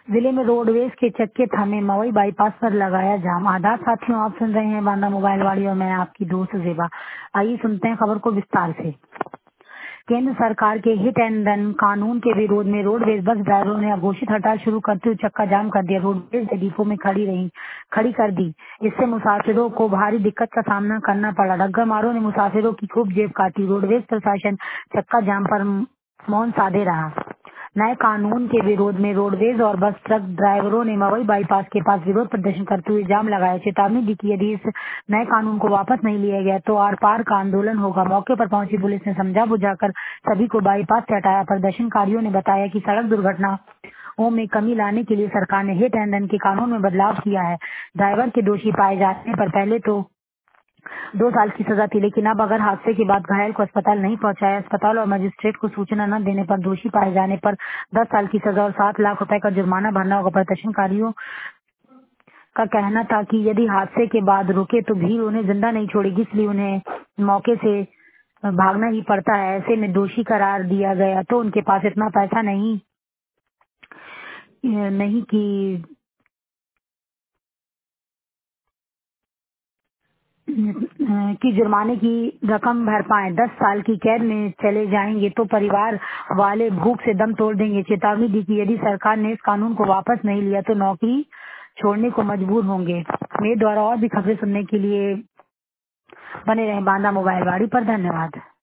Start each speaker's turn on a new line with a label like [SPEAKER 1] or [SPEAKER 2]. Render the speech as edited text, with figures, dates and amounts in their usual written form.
[SPEAKER 1] जिले में रोडवेज के चक्के थमे, मवई बाईपास पर लगाया जाम। आदाब साथियों, आप सुन रहे हैं बांदा मोबाइल वाली और मैं आपकी दोस्त जेबा। आइए सुनते हैं खबर को विस्तार से। केंद्र सरकार के हिट एंड रन कानून के विरोध में रोडवेज बस ड्राइवरों ने अघोषित हड़ताल शुरू करते हुए चक्का जाम कर दिया। रोडवेज ने डिपो में खड़ी कर दी। इससे मुसाफिरों को भारी दिक्कत का सामना करना पड़ा। डग्गर मारों ने मुसाफिरों की खूब जेब काटी। रोडवेज प्रशासन चक्का जाम पर मौन साधे रहा। नए कानून के विरोध में रोडवेज और बस ट्रक ड्राइवरों ने मवई बाईपास के पास विरोध प्रदर्शन करते हुए जाम लगाया। चेतावनी दी कि यदि इस नए कानून को वापस नहीं लिया गया तो आर पार का आंदोलन होगा। मौके पर पहुंची पुलिस ने समझा बुझाकर सभी को बाईपास से हटाया। प्रदर्शनकारियों ने बताया कि सड़क दुर्घटनाओं में कमी लाने के लिए सरकार ने हिट एंड रन के कानून में बदलाव किया है। ड्राइवर के दोषी पाए जाने पर पहले तो 2 साल की सजा थी, लेकिन अब अगर हादसे के बाद घायल को अस्पताल नहीं पहुंचाया, अस्पताल और मजिस्ट्रेट को सूचना न देने पर दोषी पाए जाने पर 10 साल की सजा और 7 लाख रुपए का जुर्माना भरना होगा। प्रदर्शनकारियों का कहना था कि यदि हादसे के बाद रुके तो भीड़ उन्हें जिंदा नहीं छोड़ेगी, इसलिए उन्हें मौके से भागना ही पड़ता है। ऐसे में दोषी करार दिया गया तो उनके पास इतना पैसा नहीं नहीं कि जुर्माने की रकम भर पाए। 10 साल की कैद में चले जाएंगे तो परिवार वाले भूख से दम तोड़ देंगे। चेतावनी दी कि यदि सरकार ने इस कानून को वापस नहीं लिया तो नौकरी छोड़ने को मजबूर होंगे। मेरे द्वारा और भी खबरें सुनने के लिए बने रहें बांदा मोबाइल वाड़ी पर। धन्यवाद।